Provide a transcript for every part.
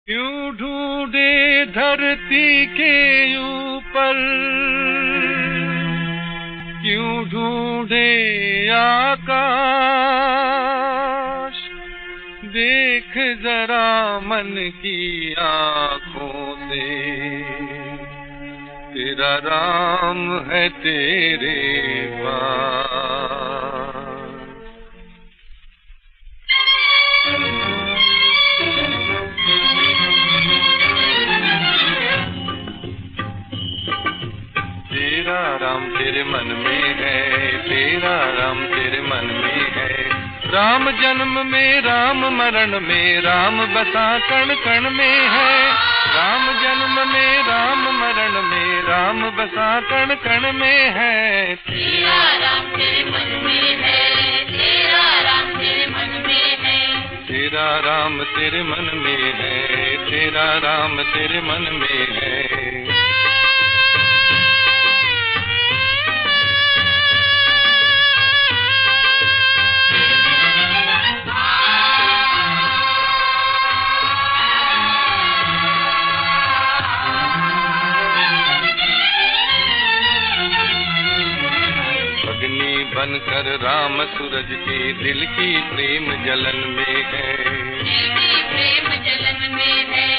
क्यों ढूंढे धरती के ऊपर, क्यों ढूंढे आकाश। देख जरा मन की आँखों से, तेरा राम है तेरे पास। तेरा राम तेरे मन में है, तेरा राम तेरे मन में है। राम जन्म में, राम मरण में, राम बसा कण कण में है। राम जन्म में, राम मरण में, राम बसा कण कण में है। तेरा राम तेरे मन में है, तेरा राम तेरे मन में है। तेरा राम तेरे मन में है, तेरा राम तेरे मन में है। बनकर राम सूरज के दिल की प्रेम जलन में है, दिल की प्रेम जलन में है।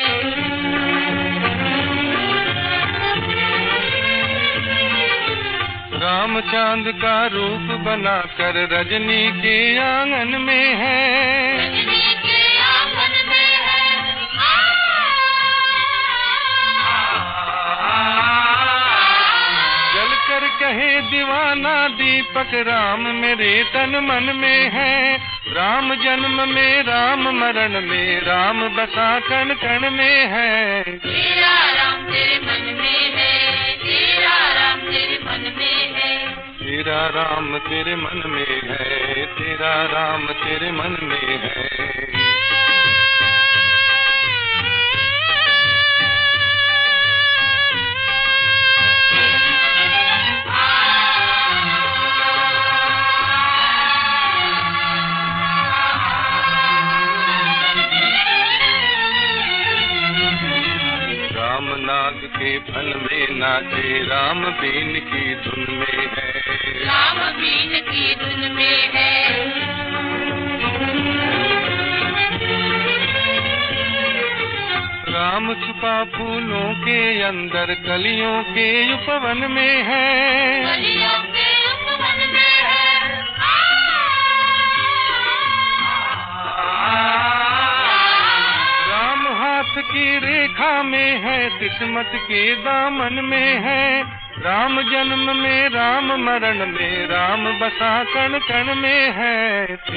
राम चांद का रूप बनाकर रजनी के आंगन में है, रजनी के आंगन में है। जलकर कहे दीवाना दीपक, राम मेरे तन मन में है। राम जन्म में, राम मरण में, राम बसा कण कण में है। तेरा राम तेरे मन में है, तेरा राम तेरे मन में है। तेरा राम तेरे मन में है, तेरा राम तेरे मन में है। राम नाग के फन में नाचे, राम बीन की धुन में है। राम बीन की धुन में है। राम छुपा फूलों के अंदर, कलियों के उपवन में है। कलियों के उपवन में है। राम हाथ की रेखा में है, किस्मत के दामन में है। राम जन्म में, राम मरण में, राम बसा कण कण में है।